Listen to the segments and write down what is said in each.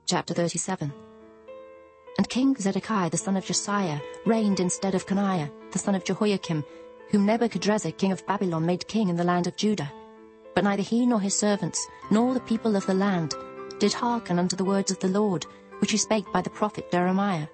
Chapter 37. And King Zedekiah the son of Josiah reigned instead of Coniah the son of Jehoiakim, whom Nebuchadrezzar king of Babylon made king in the land of Judah. But neither he nor his servants, nor the people of the land, did hearken unto the words of the Lord, which he spake by the prophet Jeremiah.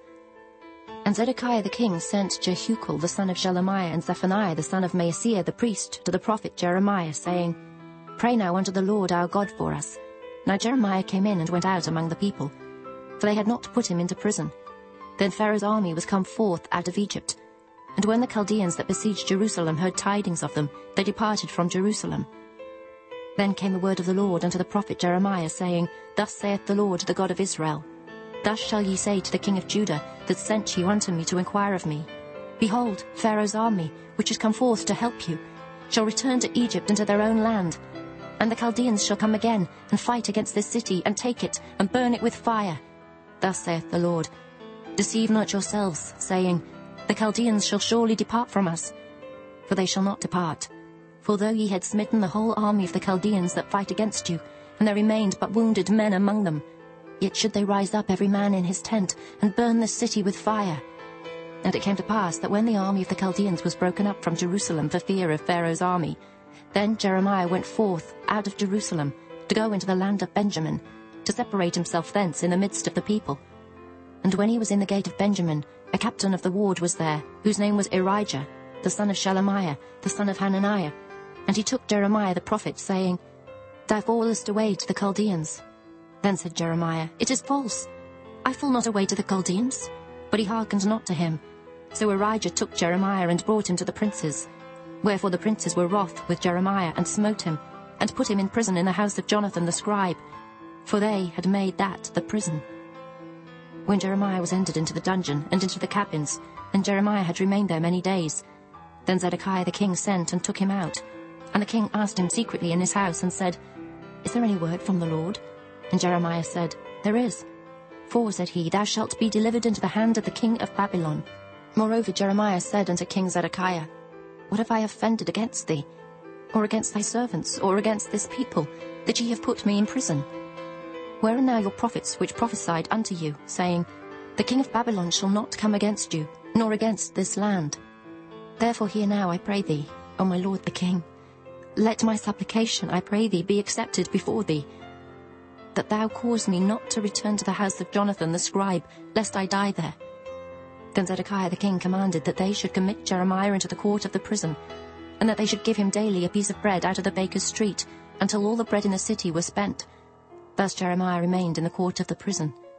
And Zedekiah the king sent Jehucal the son of Shelemiah and Zephaniah the son of Maaseiah the priest to the prophet Jeremiah, saying, Pray now unto the Lord our God for us. Now Jeremiah came in and went out among the people, for they had not put him into prison. Then Pharaoh's army was come forth out of Egypt. And when the Chaldeans that besieged Jerusalem heard tidings of them, they departed from Jerusalem. Then came the word of the Lord unto the prophet Jeremiah, saying, Thus saith the Lord, the God of Israel, Thus shall ye say to the king of Judah, that sent you unto me to inquire of me, Behold, Pharaoh's army, which is come forth to help you, shall return to Egypt into their own land. And the Chaldeans shall come again, and fight against this city, and take it, and burn it with fire. Thus saith the Lord, Deceive not yourselves, saying, The Chaldeans shall surely depart from us. For they shall not depart. For though ye had smitten the whole army of the Chaldeans that fight against you, and there remained but wounded men among them, yet should they rise up every man in his tent, and burn this city with fire. And it came to pass that when the army of the Chaldeans was broken up from Jerusalem for fear of Pharaoh's army, then Jeremiah went forth out of Jerusalem to go into the land of Benjamin, to separate himself thence in the midst of the people. And when he was in the gate of Benjamin, a captain of the ward was there, whose name was Irijah, the son of Shelemiah, the son of Hananiah. And he took Jeremiah the prophet, saying, Thou fallest away to the Chaldeans. Then said Jeremiah, It is false. I fall not away to the Chaldeans. But he hearkened not to him. So Irijah took Jeremiah and brought him to the princes. Wherefore the princes were wroth with Jeremiah, and smote him, and put him in prison in the house of Jonathan the scribe, for they had made that the prison. When Jeremiah was entered into the dungeon and into the cabins, and Jeremiah had remained there many days, then Zedekiah the king sent and took him out. And the king asked him secretly in his house, and said, Is there any word from the Lord? And Jeremiah said, There is. For, said he, Thou shalt be delivered into the hand of the king of Babylon. Moreover Jeremiah said unto King Zedekiah, What have I offended against thee, or against thy servants, or against this people, that ye have put me in prison? Where are now your prophets which prophesied unto you, saying, The king of Babylon shall not come against you, nor against this land? Therefore hear now, I pray thee, O my lord the king. Let my supplication, I pray thee, be accepted before thee, that thou cause me not to return to the house of Jonathan the scribe, lest I die there. Then Zedekiah the king commanded that they should commit Jeremiah into the court of the prison, and that they should give him daily a piece of bread out of the baker's street, until all the bread in the city was spent. Thus Jeremiah remained in the court of the prison.